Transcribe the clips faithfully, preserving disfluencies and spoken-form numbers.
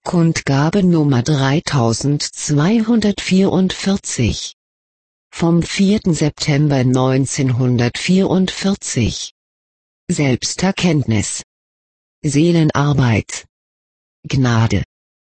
Kundgabe Nummer dreitausendzweihundertvierundvierzig. Vom vierten September neunzehnhundertvierundvierzig. Selbsterkenntnis. Seelenarbeit. Gnade.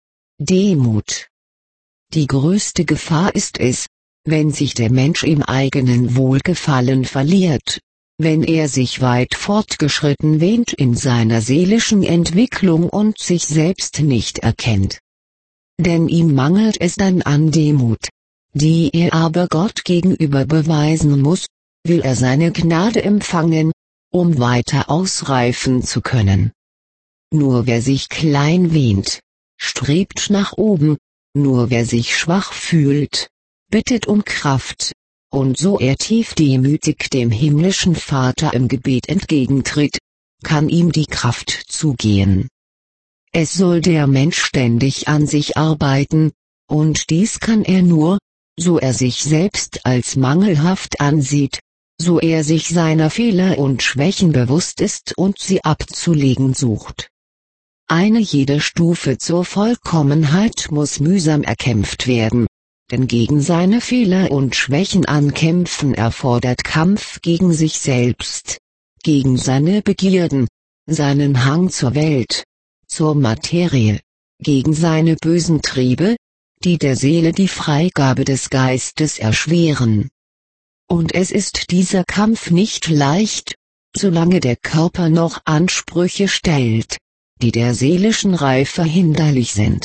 Demut. Die größte Gefahr ist es, wenn sich der Mensch im eigenen Wohlgefallen verliert, wenn er sich weit fortgeschritten wähnt in seiner seelischen Entwicklung und sich selbst nicht erkennt. Denn ihm mangelt es dann an Demut, die er aber Gott gegenüber beweisen muss, will er seine Gnade empfangen, um weiter ausreifen zu können. Nur wer sich klein wähnt, strebt nach oben, nur wer sich schwach fühlt, bittet um Kraft, und so er tief demütig dem himmlischen Vater im Gebet entgegentritt, kann ihm die Kraft zugehen. Es soll der Mensch ständig an sich arbeiten, und dies kann er nur, so er sich selbst als mangelhaft ansieht, so er sich seiner Fehler und Schwächen bewusst ist und sie abzulegen sucht. Eine jede Stufe zur Vollkommenheit muss mühsam erkämpft werden, denn gegen seine Fehler und Schwächen ankämpfen erfordert Kampf gegen sich selbst, gegen seine Begierden, seinen Hang zur Welt, zur Materie, gegen seine bösen Triebe, die der Seele die Freigabe des Geistes erschweren. Und es ist dieser Kampf nicht leicht, solange der Körper noch Ansprüche stellt, die der seelischen Reife hinderlich sind.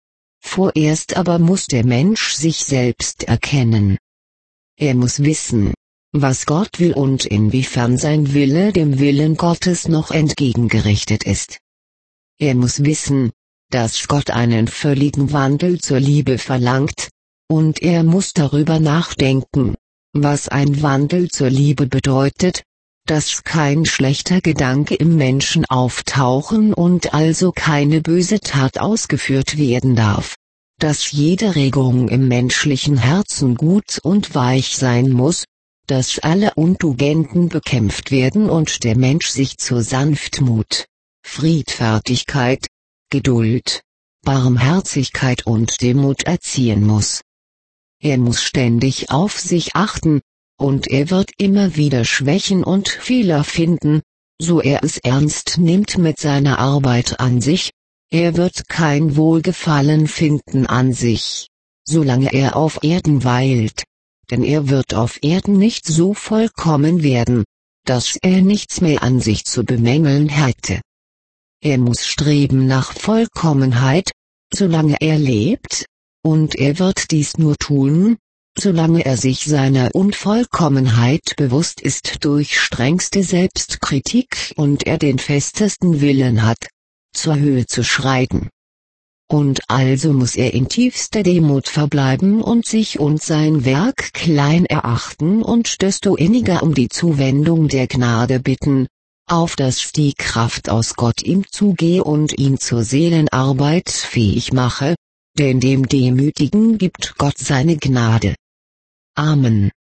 Vorerst aber muss der Mensch sich selbst erkennen. Er muss wissen, was Gott will und inwiefern sein Wille dem Willen Gottes noch entgegengerichtet ist. Er muss wissen, dass Gott einen völligen Wandel zur Liebe verlangt, und er muss darüber nachdenken, was ein Wandel zur Liebe bedeutet, dass kein schlechter Gedanke im Menschen auftauchen und also keine böse Tat ausgeführt werden darf, dass jede Regung im menschlichen Herzen gut und weich sein muss, dass alle Untugenden bekämpft werden und der Mensch sich zur Sanftmut, Friedfertigkeit, Geduld, Barmherzigkeit und Demut erziehen muss. Er muss ständig auf sich achten, und er wird immer wieder Schwächen und Fehler finden, so er es ernst nimmt mit seiner Arbeit an sich. Er wird kein Wohlgefallen finden an sich, solange er auf Erden weilt, denn er wird auf Erden nicht so vollkommen werden, dass er nichts mehr an sich zu bemängeln hätte. Er muss streben nach Vollkommenheit, solange er lebt, und er wird dies nur tun, solange er sich seiner Unvollkommenheit bewusst ist durch strengste Selbstkritik und er den festesten Willen hat, zur Höhe zu schreiten. Und also muss er in tiefster Demut verbleiben und sich und sein Werk klein erachten und desto inniger um die Zuwendung der Gnade bitten, auf dass die Kraft aus Gott ihm zugehe und ihn zur Seelenarbeit fähig mache, denn dem Demütigen gibt Gott seine Gnade. Amen.